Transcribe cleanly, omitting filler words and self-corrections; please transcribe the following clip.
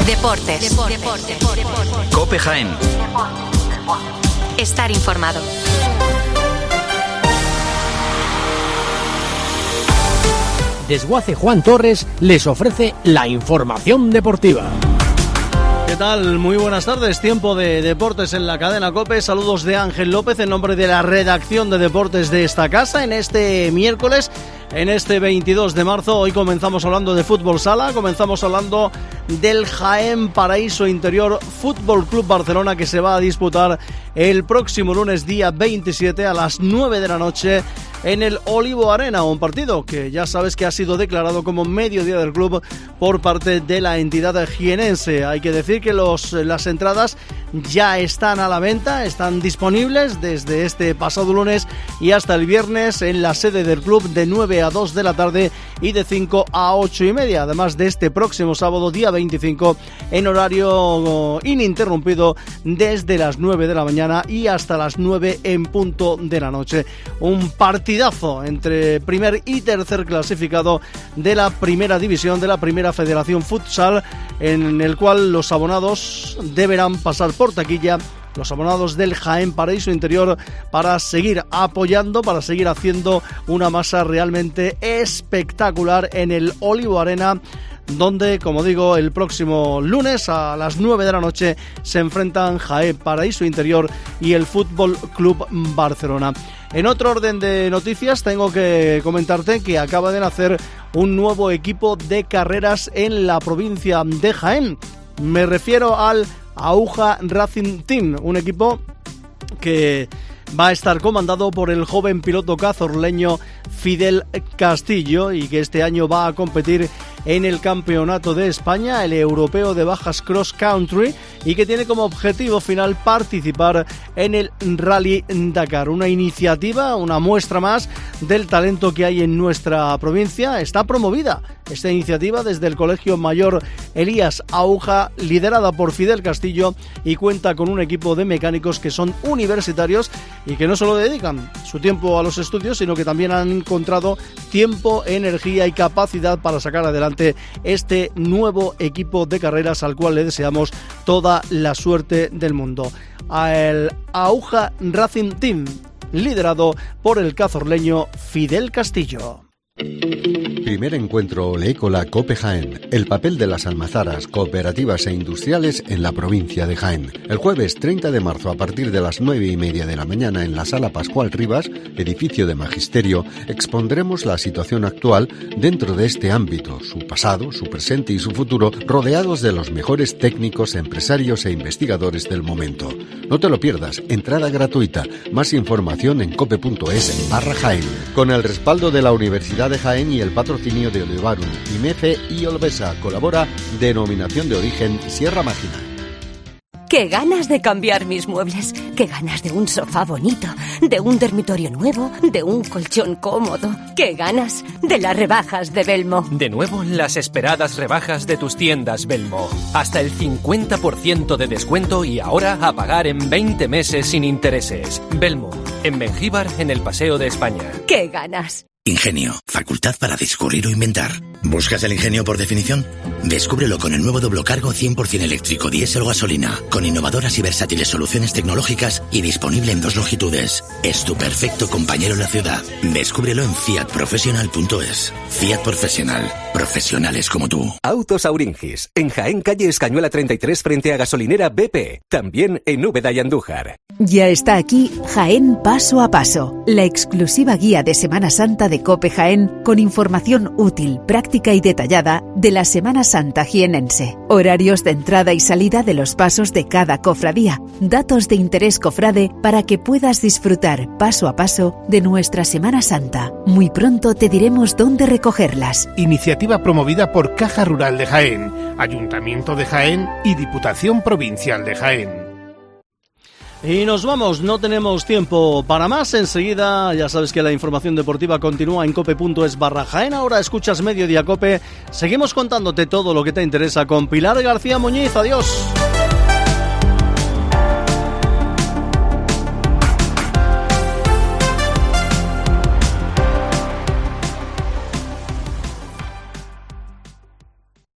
Deportes. COPE Jaén. Estar informado. Desguace Juan Torres les ofrece la información deportiva. ¿Qué tal? Muy buenas tardes, tiempo de deportes en la cadena COPE. Saludos de Ángel López en nombre de la redacción de deportes de esta casa en este miércoles, en este 22 de marzo. Hoy comenzamos hablando de fútbol sala, comenzamos hablando del Jaén Paraíso Interior Fútbol Club Barcelona, que se va a disputar el próximo lunes día 27 a las 9 de la noche en el Olivo Arena, un partido que ya sabes que ha sido declarado como mediodía del club por parte de la entidad jienense. Hay que decir que las entradas ya están a la venta, están disponibles desde este pasado lunes y hasta el viernes en la sede del club de 9 a 2 de la tarde y de 5 a 8 y media, además de este próximo sábado día 25 en horario ininterrumpido desde las 9 de la mañana y hasta las 9 en punto de la noche. Un partidazo entre primer y tercer clasificado de la primera división de la primera federación futsal, en el cual los abonados deberán pasar por taquilla, los abonados del Jaén Paraíso Interior, para seguir apoyando, para seguir haciendo una masa realmente espectacular en el Olivo Arena, donde, como digo, el próximo lunes a las 9 de la noche se enfrentan Jaén Paraíso Interior y el Fútbol Club Barcelona. En otro orden de noticias, tengo que comentarte que acaba de nacer un nuevo equipo de carreras en la provincia de Jaén. Me refiero al Auja Racing Team, un equipo que va a estar comandado por el joven piloto cazorleño Fidel Castillo y que este año va a competir en el Campeonato de España, el Europeo de Bajas Cross Country, y que tiene como objetivo final participar en el Rally Dakar, una iniciativa, una muestra más del talento que hay en nuestra provincia. Está promovida esta iniciativa desde el Colegio Mayor Elías Auja, liderada por Fidel Castillo, y cuenta con un equipo de mecánicos que son universitarios y que no solo dedican su tiempo a los estudios, sino que también han encontrado tiempo, energía y capacidad para sacar adelante este nuevo equipo de carreras, al cual le deseamos toda la suerte del mundo. Al Auja Racing Team, liderado por el cazorleño Fidel Castillo. Primer encuentro oleícola COPE Jaén, el papel de las almazaras, cooperativas e industriales en la provincia de Jaén. El jueves 30 de marzo a partir de las 9:30 de la mañana en la Sala Pascual Rivas, edificio de Magisterio, expondremos la situación actual dentro de este ámbito, su pasado, su presente y su futuro, rodeados de los mejores técnicos, empresarios e investigadores del momento. No te lo pierdas, entrada gratuita, más información en cope.es/Jaén. Con el respaldo de la Universidad de Jaén y el patrocinio de Olivarum, IMEFE y Olvesa, colabora Denominación de Origen Sierra Mágina. ¡Qué ganas de cambiar mis muebles! ¡Qué ganas de un sofá bonito! ¡De un dormitorio nuevo! ¡De un colchón cómodo! ¡Qué ganas de las rebajas de Belmo! De nuevo, las esperadas rebajas de tus tiendas Belmo. Hasta el 50% de descuento y ahora a pagar en 20 meses sin intereses. Belmo, en Mengíbar, en el Paseo de España. ¡Qué ganas! Ingenio, facultad para descubrir o inventar. ¿Buscas el ingenio por definición? Descúbrelo con el nuevo doblocargo 100% eléctrico diésel o gasolina, con innovadoras y versátiles soluciones tecnológicas y disponible en 2 longitudes. Es tu perfecto compañero en la ciudad. Descúbrelo en fiatprofessional.es. Fiat Professional. Profesionales como tú. Autos Auringis. En Jaén, calle Escañuela 33 frente a gasolinera BP. También en Úbeda y Andújar. Ya está aquí Jaén Paso a Paso, la exclusiva guía de Semana Santa de COPE Jaén, con información útil, práctica y detallada de la Semana Santa jienense. Horarios de entrada y salida de los pasos de cada cofradía. Datos de interés cofrade para que puedas disfrutar paso a paso de nuestra Semana Santa. Muy pronto te diremos dónde recogerlas. Iniciativa promovida por Caja Rural de Jaén, Ayuntamiento de Jaén y Diputación Provincial de Jaén. Y nos vamos, no tenemos tiempo para más. Enseguida, ya sabes que la información deportiva continúa en cope.es/Jaén. Ahora escuchas Mediodía Cope. Seguimos contándote todo lo que te interesa con Pilar García Muñiz. Adiós.